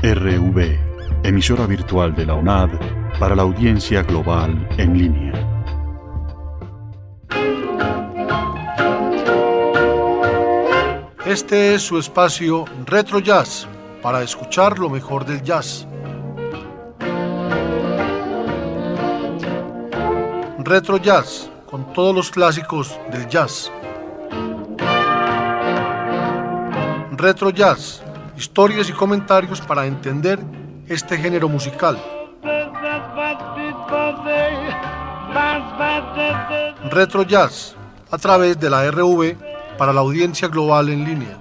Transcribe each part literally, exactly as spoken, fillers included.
R V, emisora virtual de la U N A D para la audiencia global en línea. Este es su espacio Retro Jazz, para escuchar lo mejor del jazz. Retro Jazz, con todos los clásicos del jazz. Retro Jazz, historias y comentarios para entender este género musical. Retro Jazz, a través de la R V para la audiencia global en línea.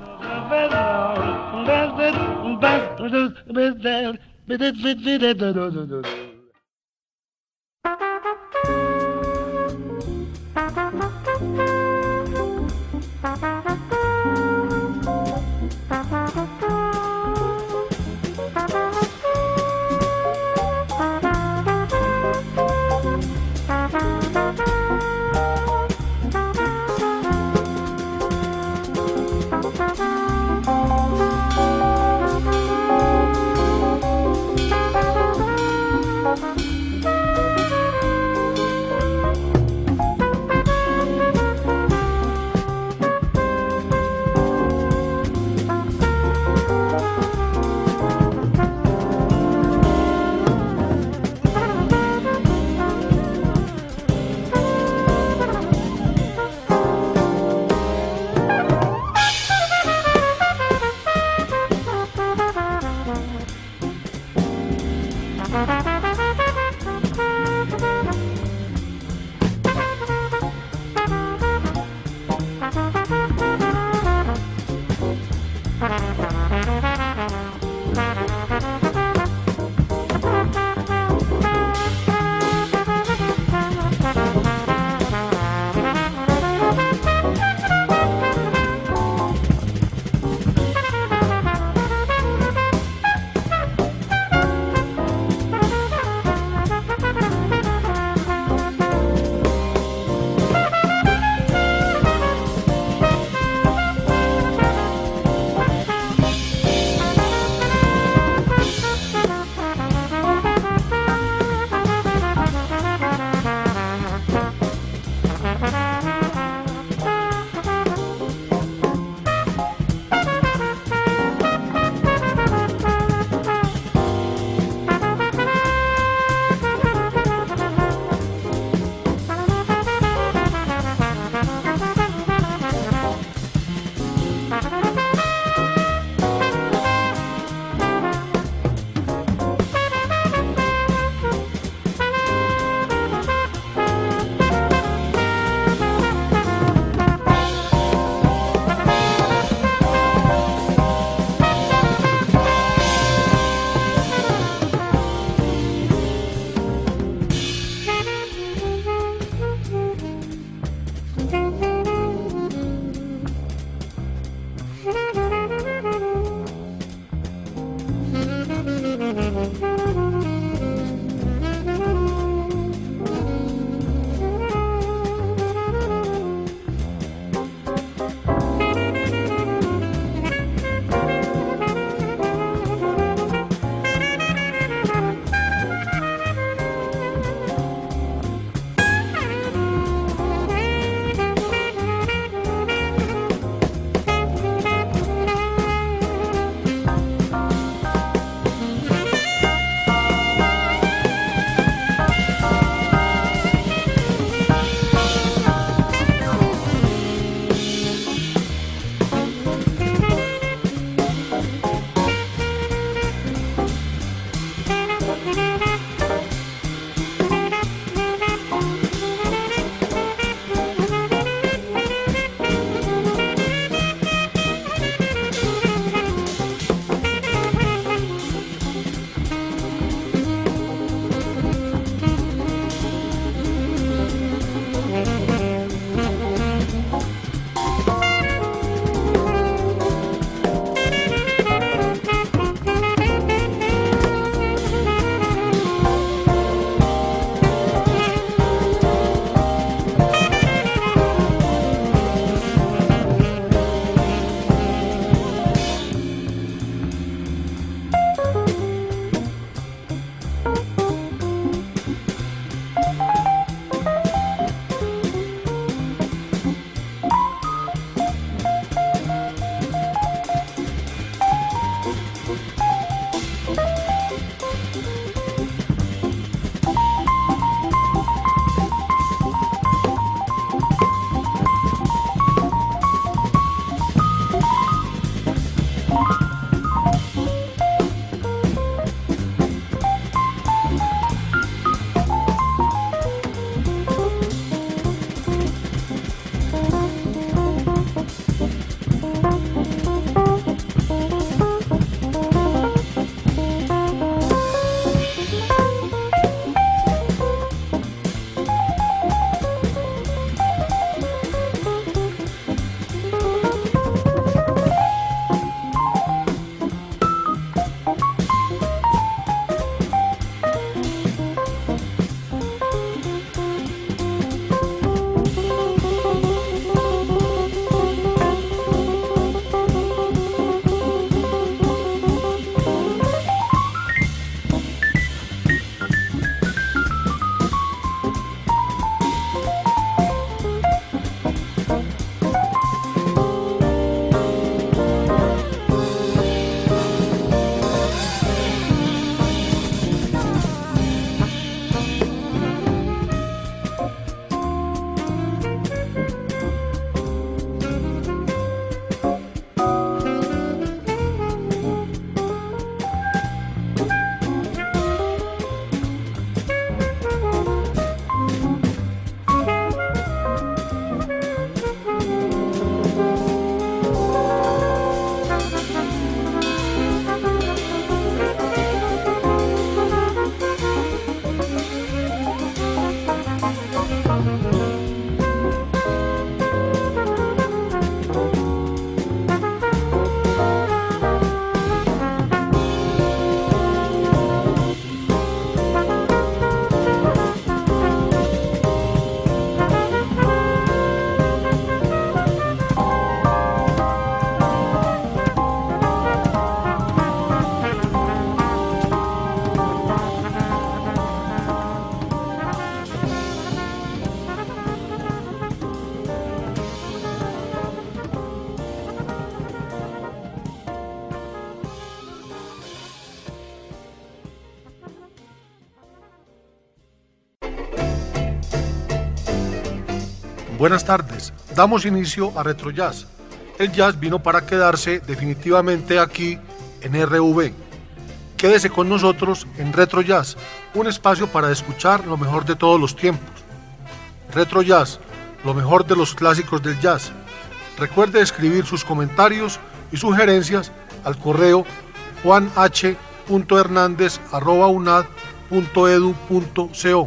Buenas tardes, damos inicio a Retro Jazz. El jazz vino para quedarse definitivamente aquí en R V. Quédese con nosotros en Retro Jazz, un espacio para escuchar lo mejor de todos los tiempos. Retro Jazz, lo mejor de los clásicos del jazz. Recuerde escribir sus comentarios y sugerencias al correo juan h punto hernandez arroba u n a d punto e d u punto co.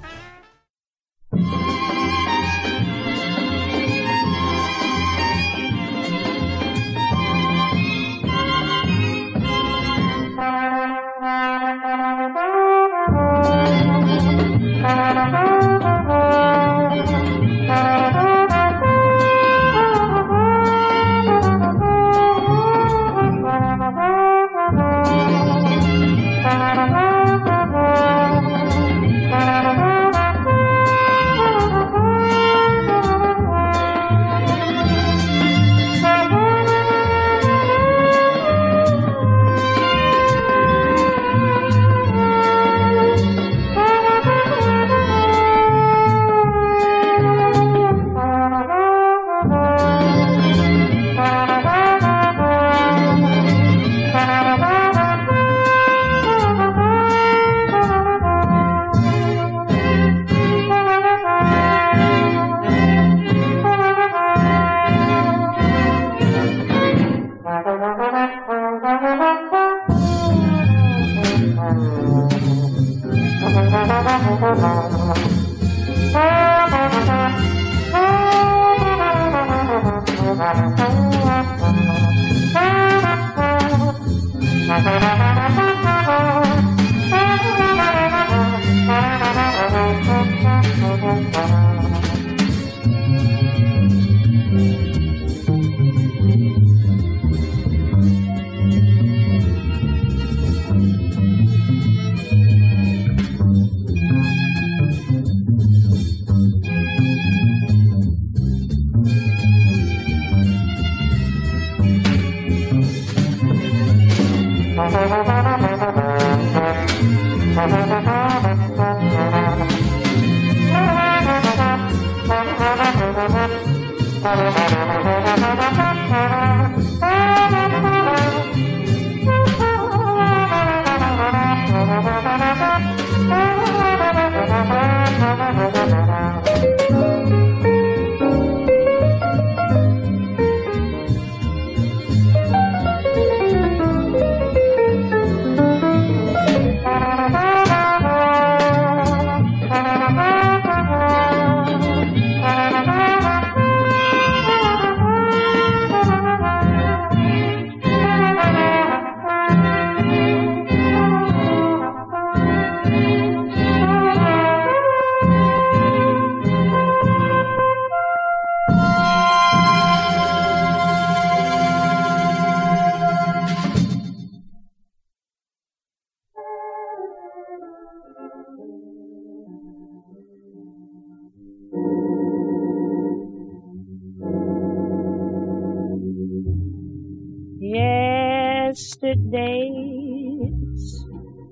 Yesterdays,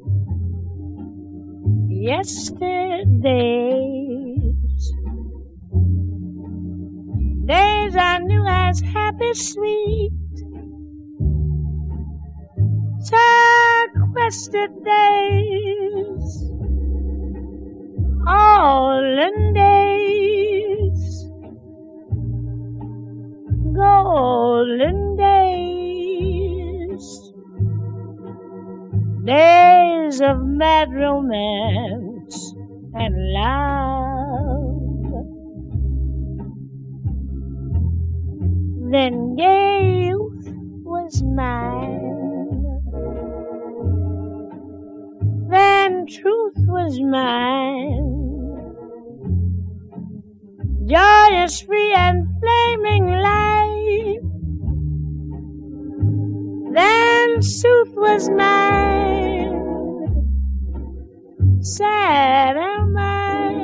yesterdays, days I knew as happy, sweet, sequestered days, olden days, golden days, days of mad romance and love. Then gay youth was mine, then truth was mine, joyous, free, and flaming life. Then sooth was mine, sad am I,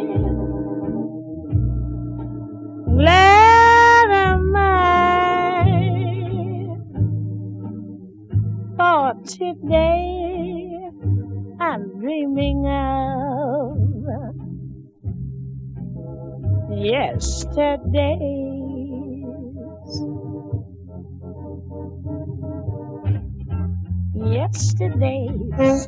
glad am I, for today I'm dreaming of yesterdays. Yesterdays,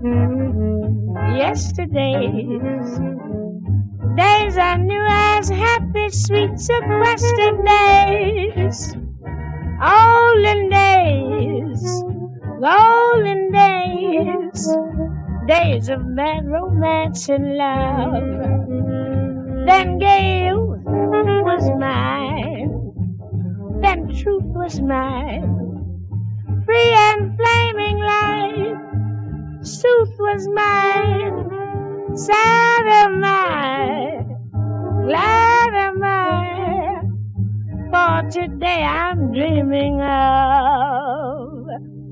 yesterdays, days I knew as happy, sweet, sequestered days, olden days, golden days, days of mad romance and love. Then gay youth was mine, then truth was mine, free and flaming life, sooth was mine, sad am I, glad am I, for today I'm dreaming of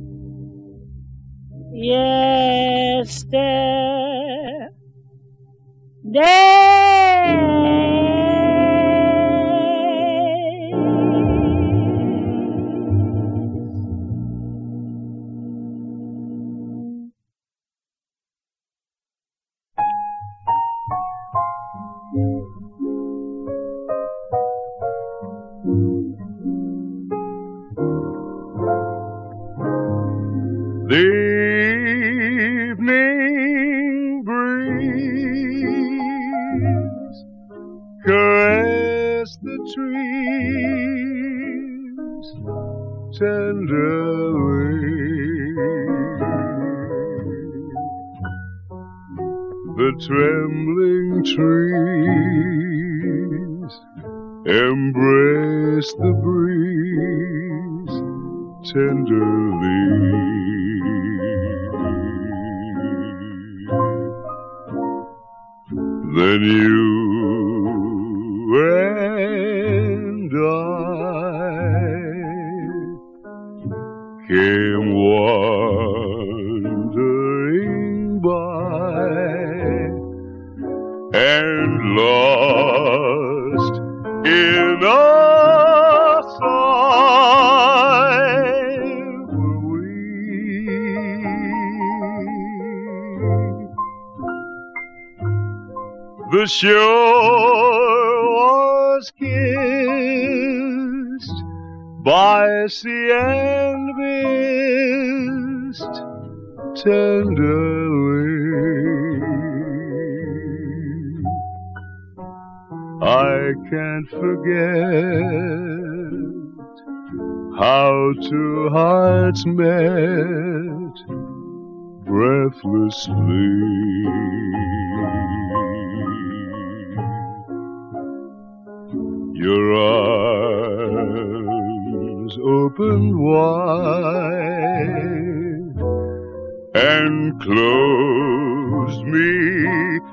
yesterday. The evening breeze caressed the trees tenderly. The trembling trees embraced the breeze tenderly. Then you and I came wandering by and lost in a sigh were we. The shore was kissed by sea and mist tenderly. I can't forget how two hearts met breathlessly. Your arms opened wide and closed me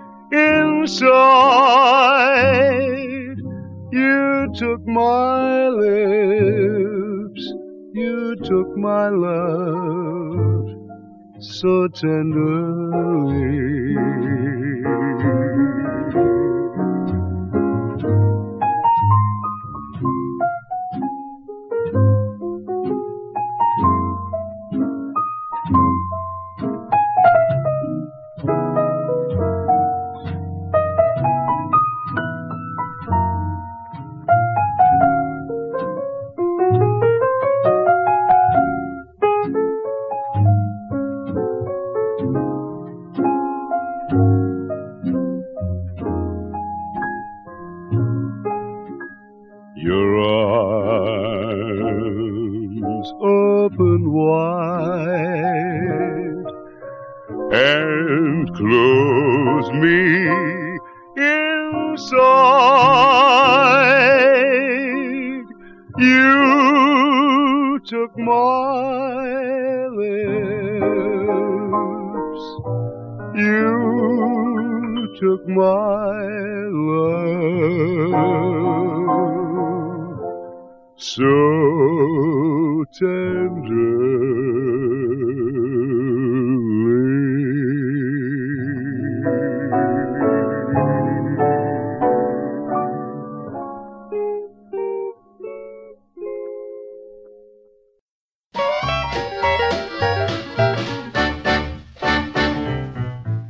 inside. You took my lips, you took my love so tenderly. Your arms opened wide and closed me inside. You took my lips, you took my love so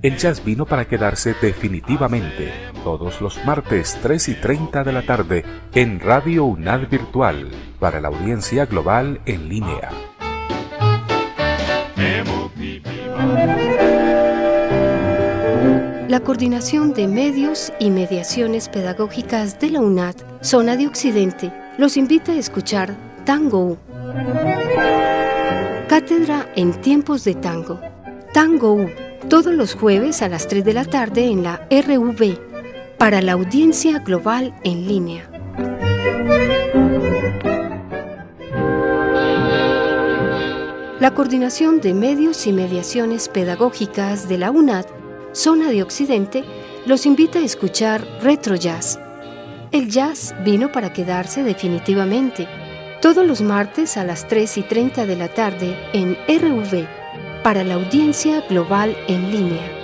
El jazz vino para quedarse definitivamente, todos los martes tres y treinta de la tarde en Radio UNAD Virtual, para la audiencia global en línea. La Coordinación de Medios y Mediaciones Pedagógicas de la UNAD, Zona de Occidente, los invita a escuchar Tango U. Cátedra en tiempos de tango. Tango U, todos los jueves a las tres de la tarde en la R V, para la audiencia global en línea. La Coordinación de Medios y Mediaciones Pedagógicas de la UNAD, Zona de Occidente, los invita a escuchar Retro Jazz. El jazz vino para quedarse definitivamente, todos los martes a las tres y treinta de la tarde en R V, para la audiencia global en línea.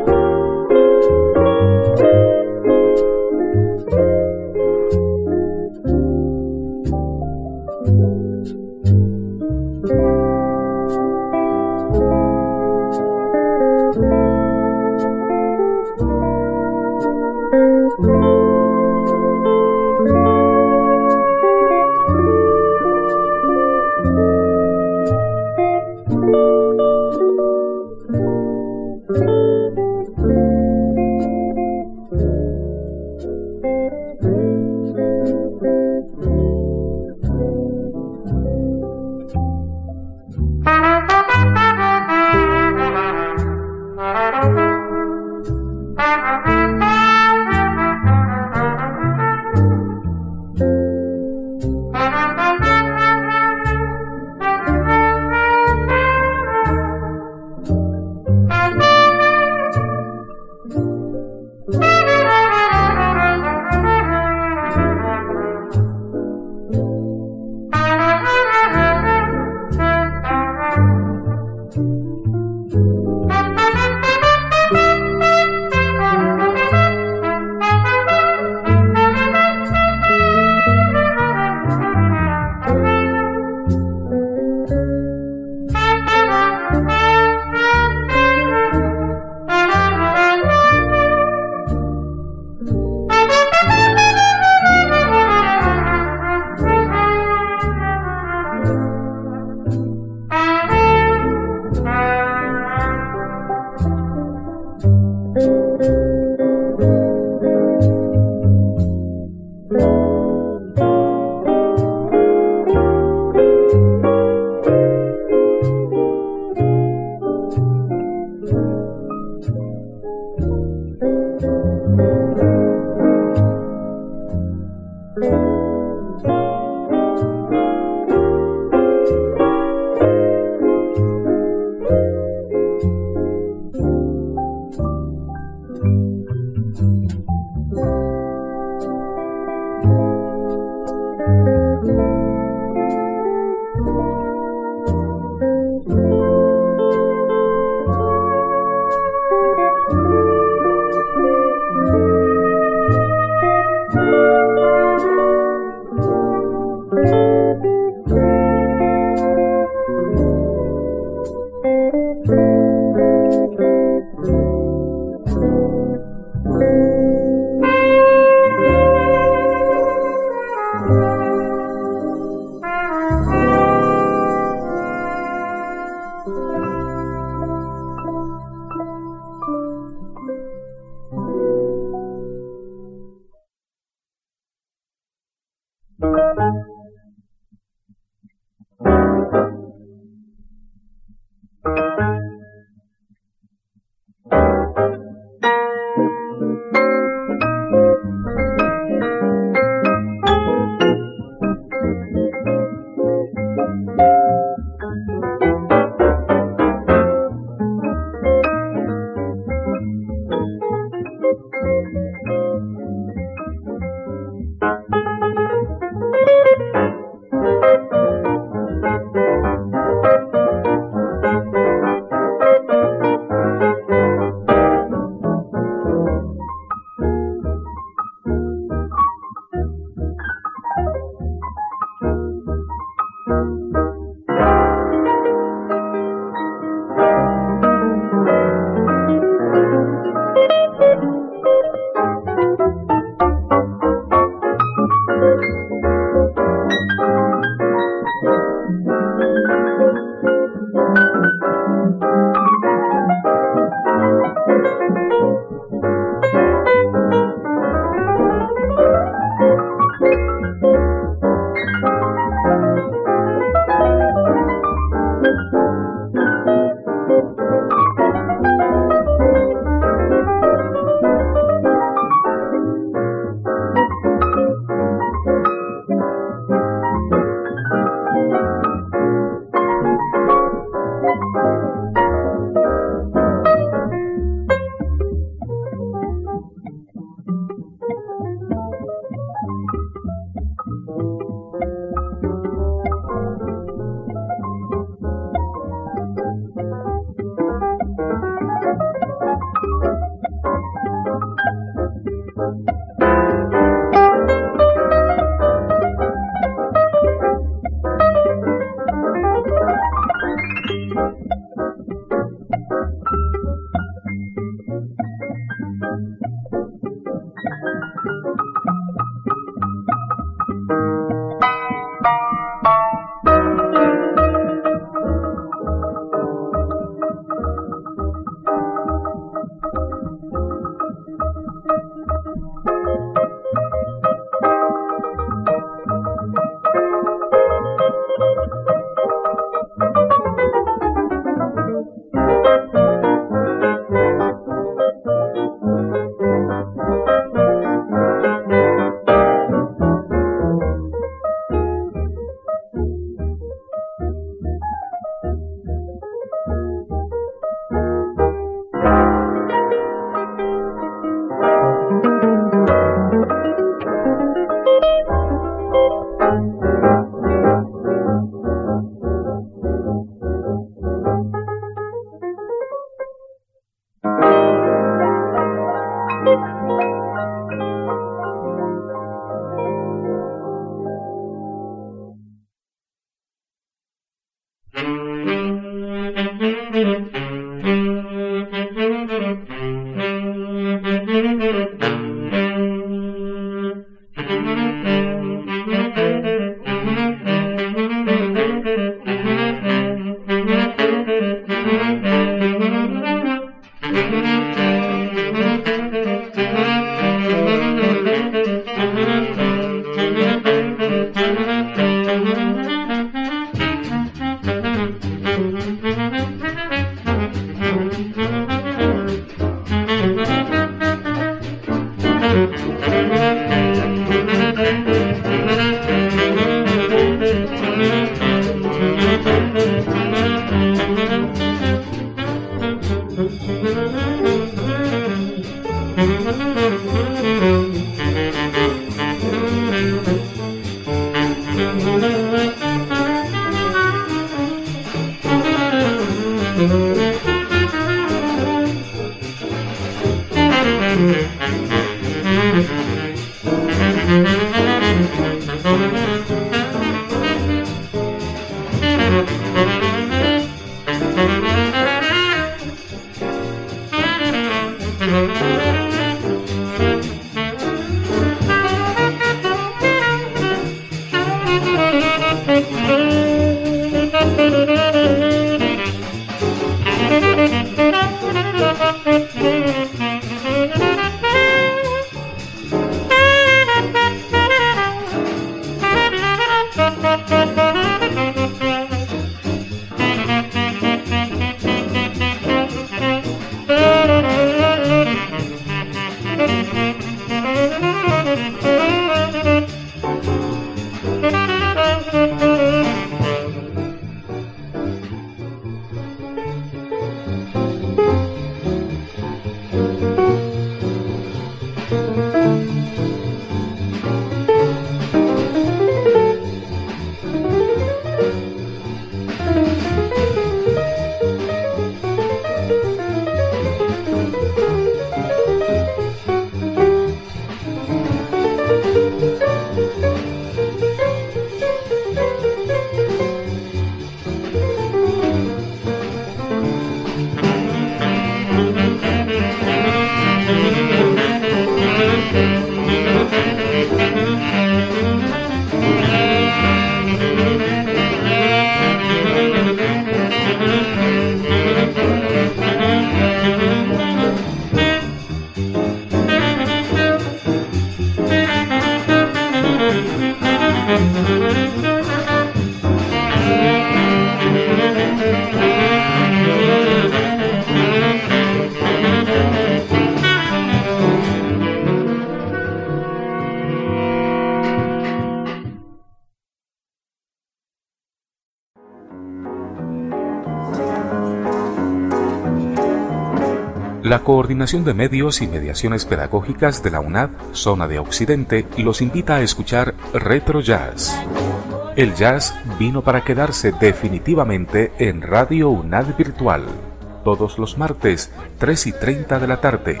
La Coordinación de Medios y Mediaciones Pedagógicas de la UNAD, Zona de Occidente, los invita a escuchar Retro Jazz. El jazz vino para quedarse definitivamente en Radio UNAD Virtual, todos los martes, tres y treinta de la tarde.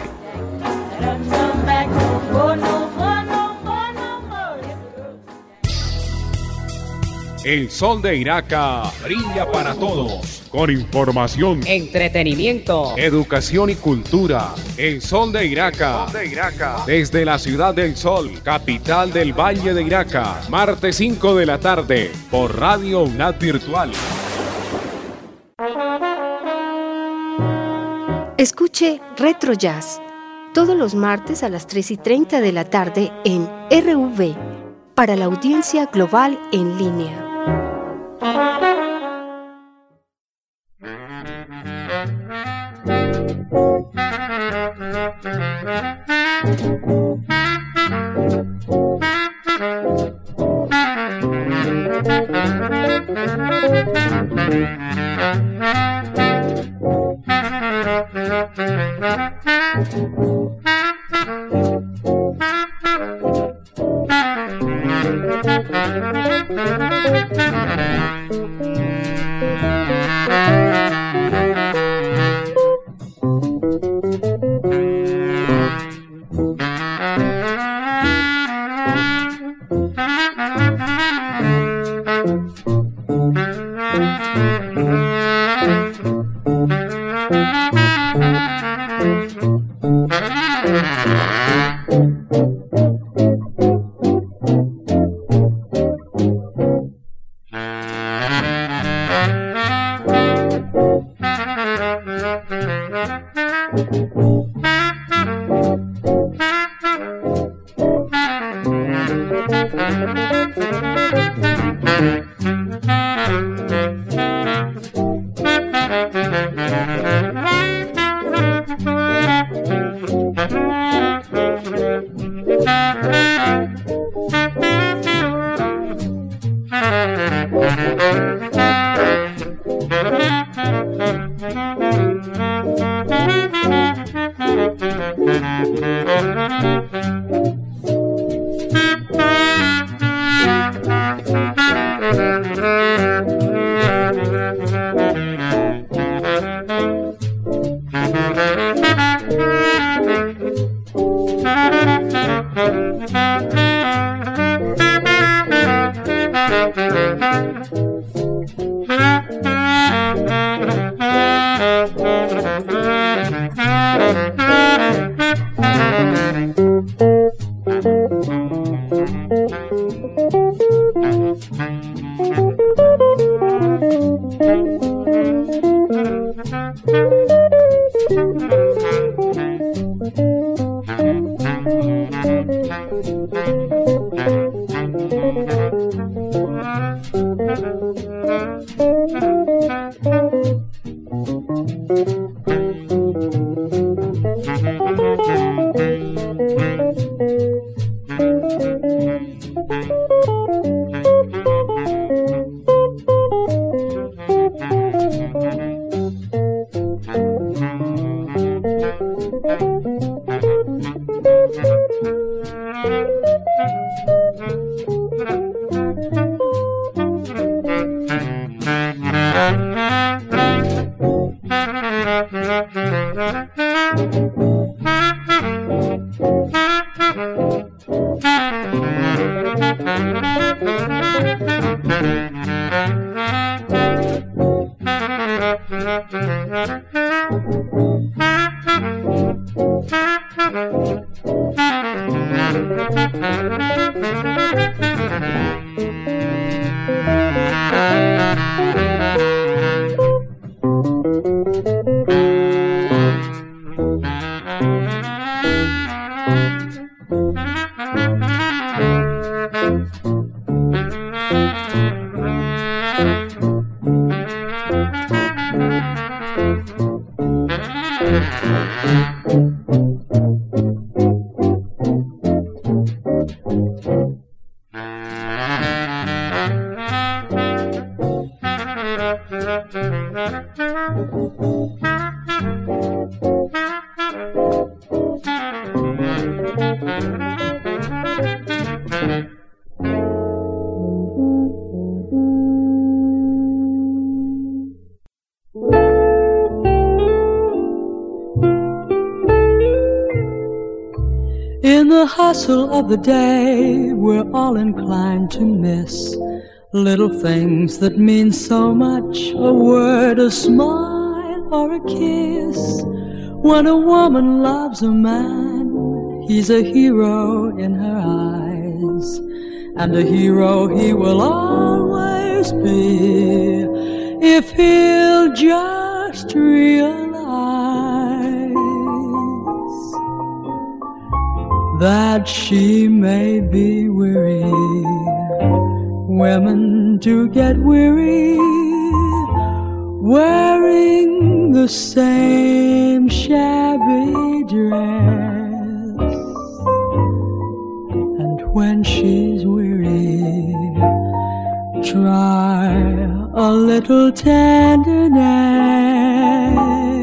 El sol de Iraca brilla para todos, con información, entretenimiento, educación y cultura. El sol de Iraca, sol de Iraca. Desde la ciudad del sol, capital del Valle de Iraca, martes cinco de la tarde, por Radio UNAD Virtual. Escuche Retro Jazz todos los martes a las tres y treinta de la tarde en R V para la audiencia global en línea. the hustle of the day, we're all inclined to miss little things that mean so much. A word, a smile, or a kiss. When a woman loves a man, he's a hero in her eyes, and a hero he will always be if he'll just realize that she may be weary. Women do get weary wearing the same shabby dress, and when she's weary, try a little tenderness.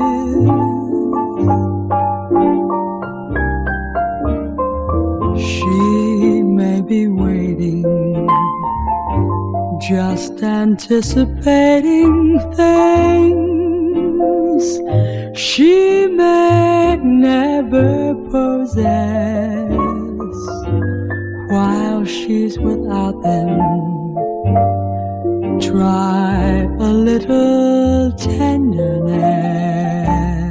She may be waiting, just anticipating things she may never possess. While she's without them, try a little tenderness.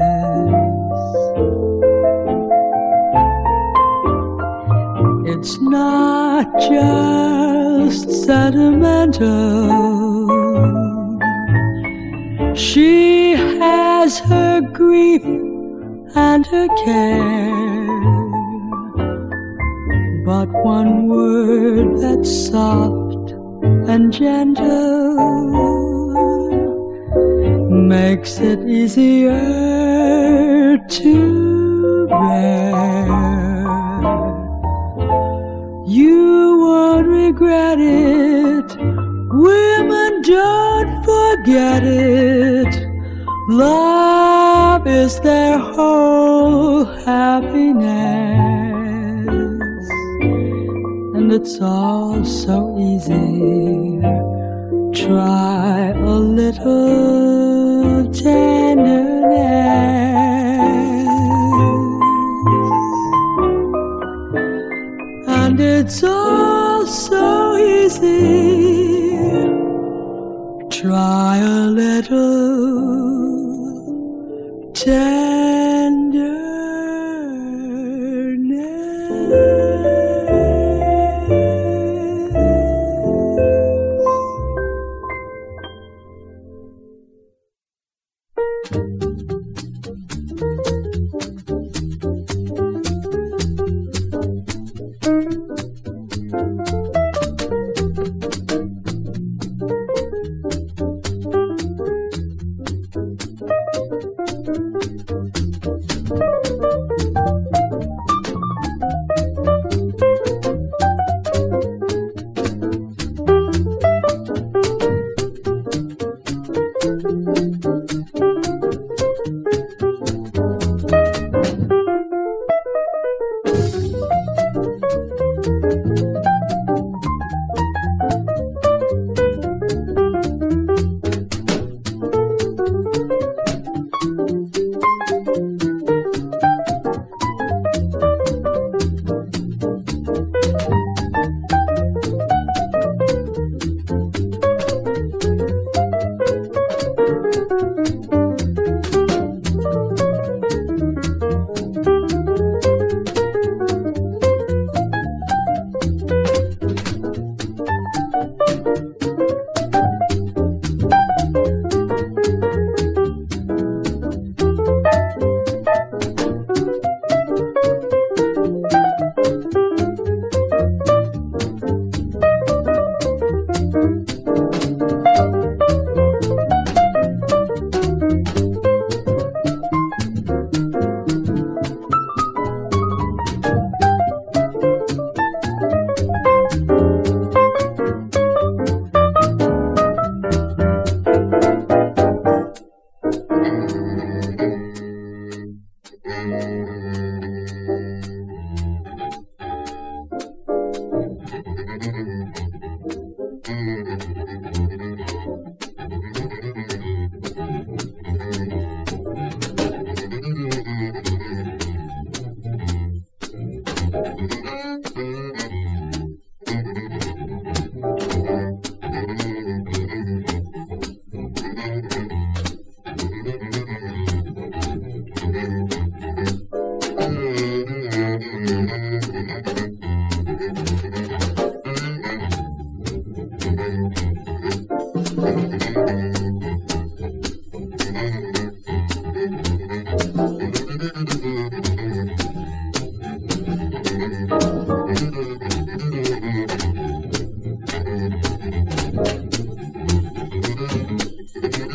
It's not just sentimental. She has her grief and her care, but one word that's soft and gentle makes it easier to bear. You won't regret it. Women, don't forget it. Love is their whole happiness, and it's all so easy. Try a little tenderness, and it's all so easy. Try a little tenderness.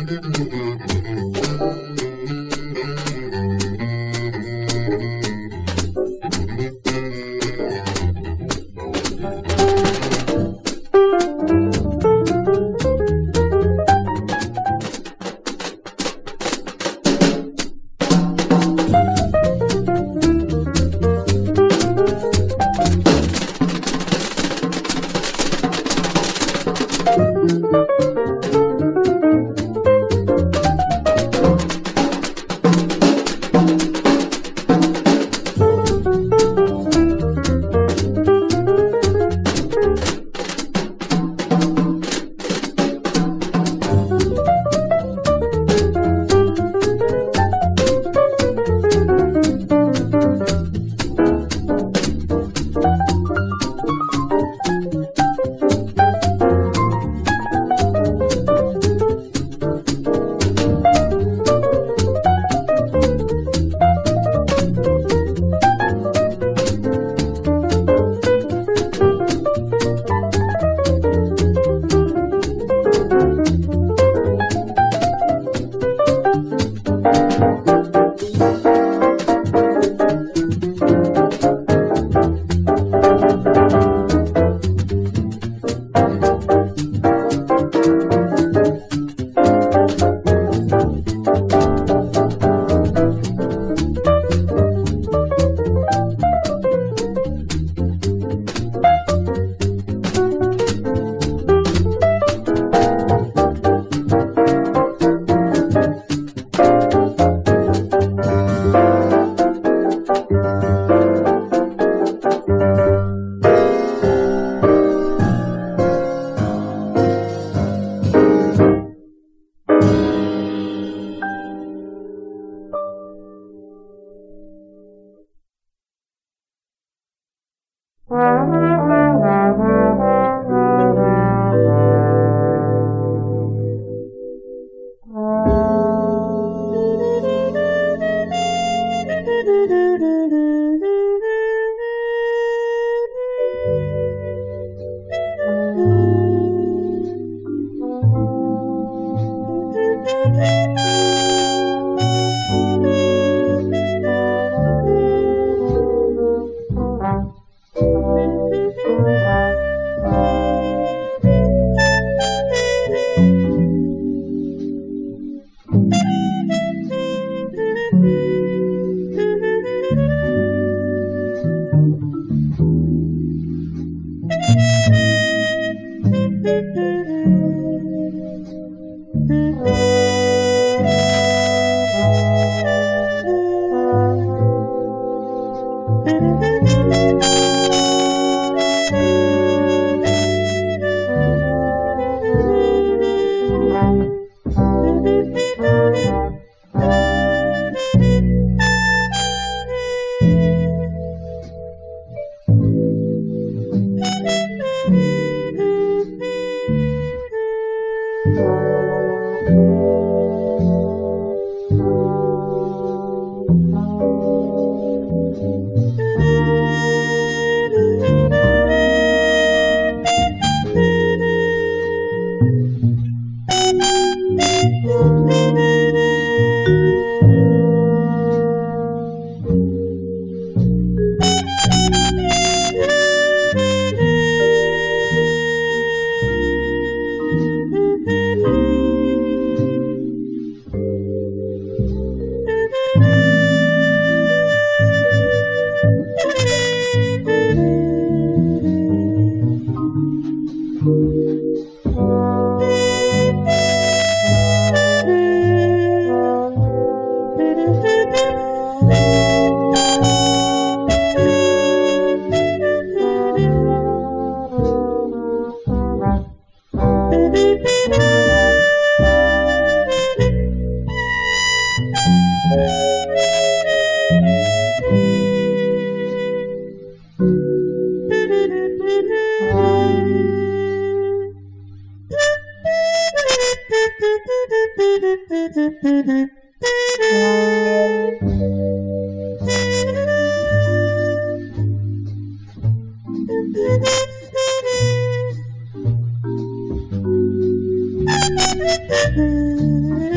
Thank you.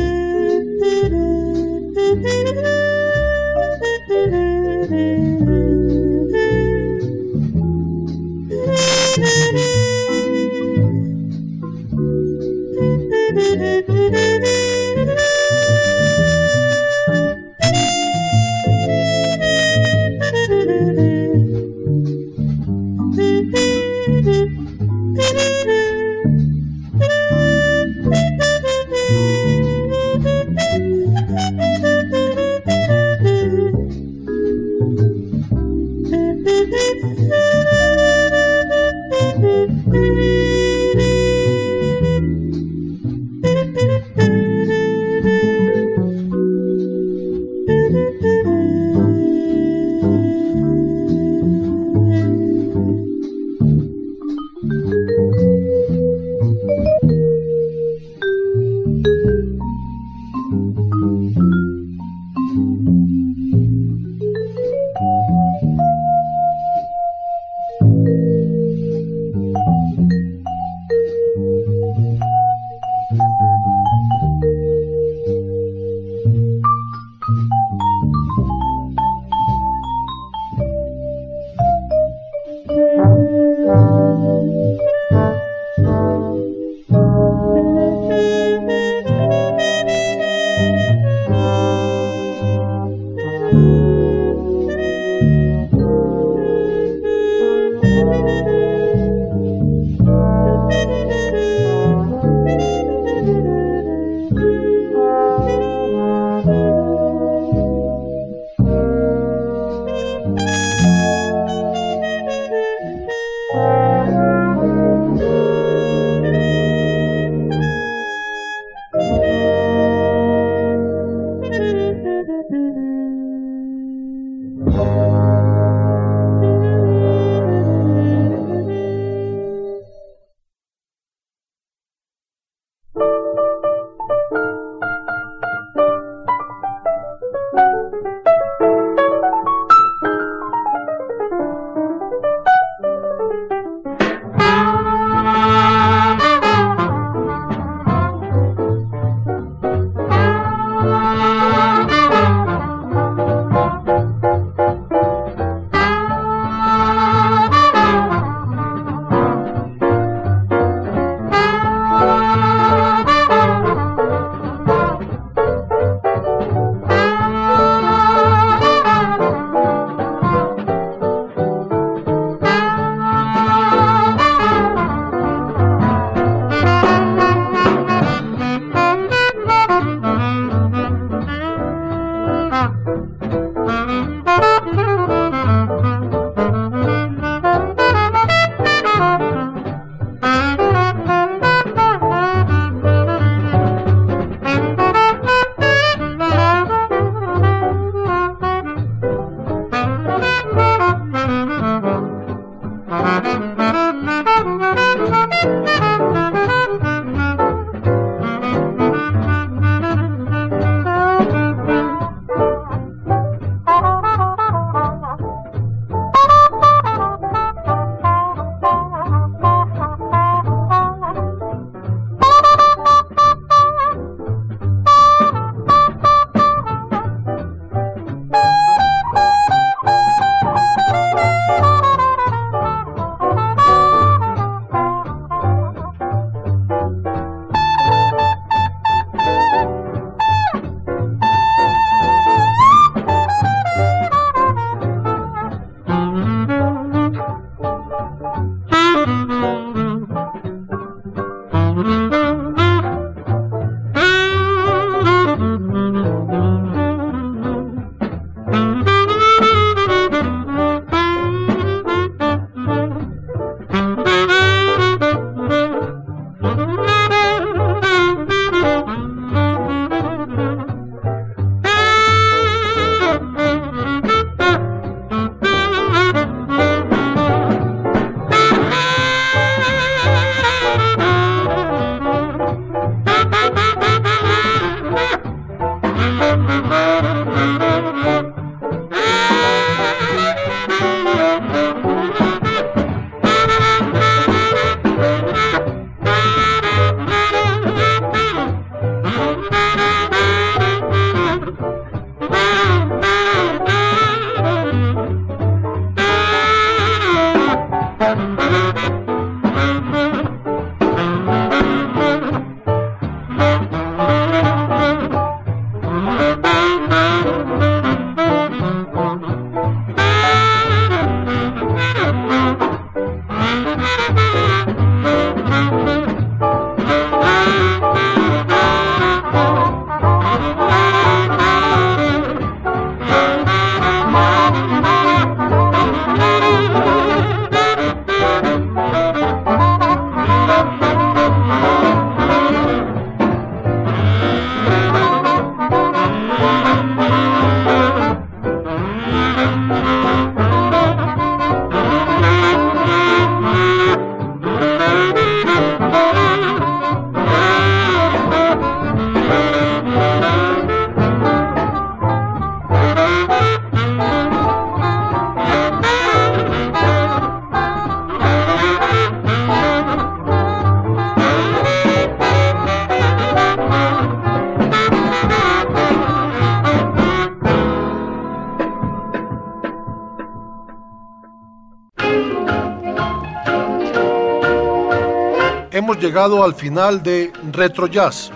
llegado al final de Retro Jazz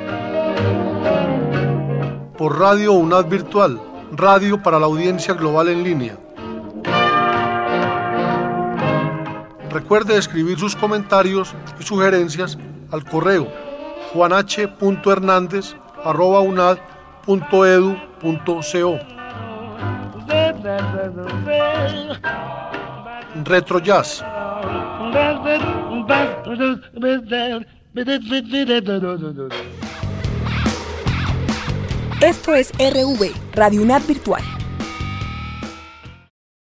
por Radio UNAD Virtual, radio para la audiencia global en línea. Recuerde escribir sus comentarios y sugerencias al correo juan h punto hernandez arroba unad punto edu punto co. Retro Jazz. Esto es R V, Radio UNAD Virtual.